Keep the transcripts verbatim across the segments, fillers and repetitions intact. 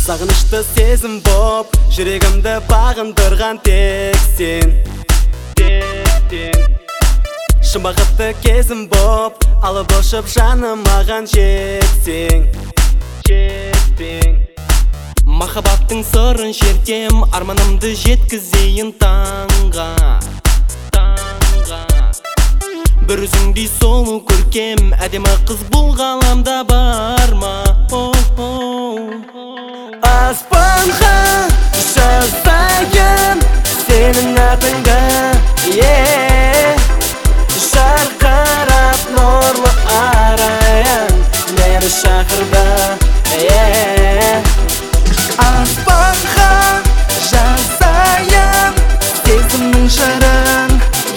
Сағынышты сезім боп жүрегімді бағындырған тек сен, шын бақытты кезім боп алып ұшып жаным маған жетсең, махаббаттың сырын шертем, арманымды жеткізейін таңға. Бір өзіңдей сұлу көркем әдемі қыз бұл ғаламда бар ма? Аспанға жазайын сенің атыңды, жарқырап нұрлы араян мені шақырды. Аспанға жазайын сезімнің жырын,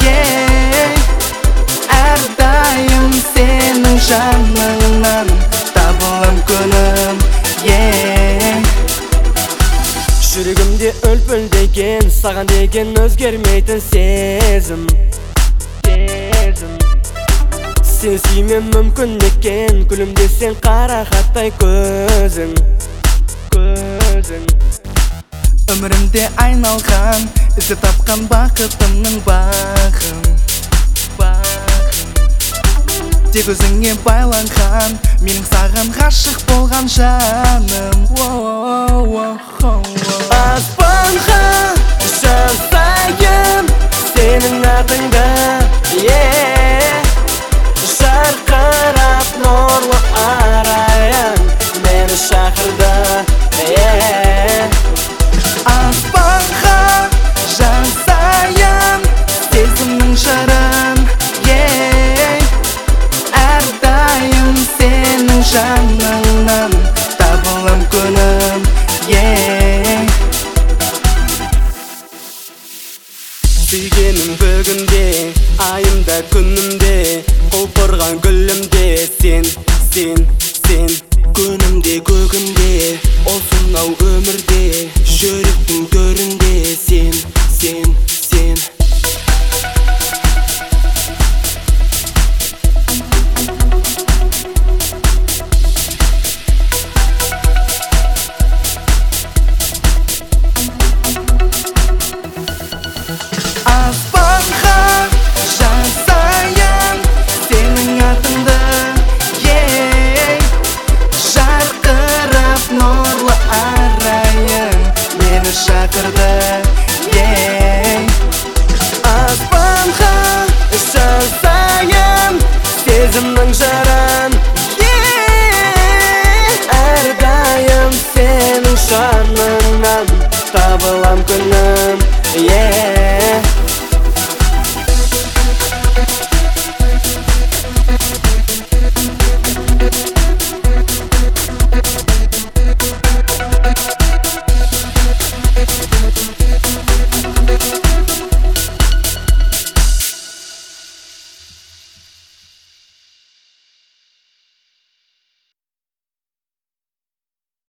әрдайым сенің жаныңнан табылам күнім. Жүрегімде үлпілдеген, саған деген өзгермейтін сезім. Сен сүймем мүмкін екен, күлімдесең қарақаттай көзің. Өмірімде айналған, ізі тапқан бақытымның бағым. Тек өзіңе байланған, менің саған ғашық болған жаным. Аспанға жазайын сенің атыңды, жарқырап нұрлы араян мені шақырды. Аспанға жазайын сезімнің жырын, әрдайым сенің жаныңнан табылам күнім. Сүйгенім бүгінде, айымда күнімде, құлпырған гүлімде сен, сен, сен. Күнімде көгімде, осынау өмірде, жүректің төрінде сен, сен, сен. Аспанға жазайын сенің атыңды, жарқырап нұрлы арайын мені шақырды. Аспанға жазайын сезімнің жырын, әрдайым сенің жаныңнан табылам күнім.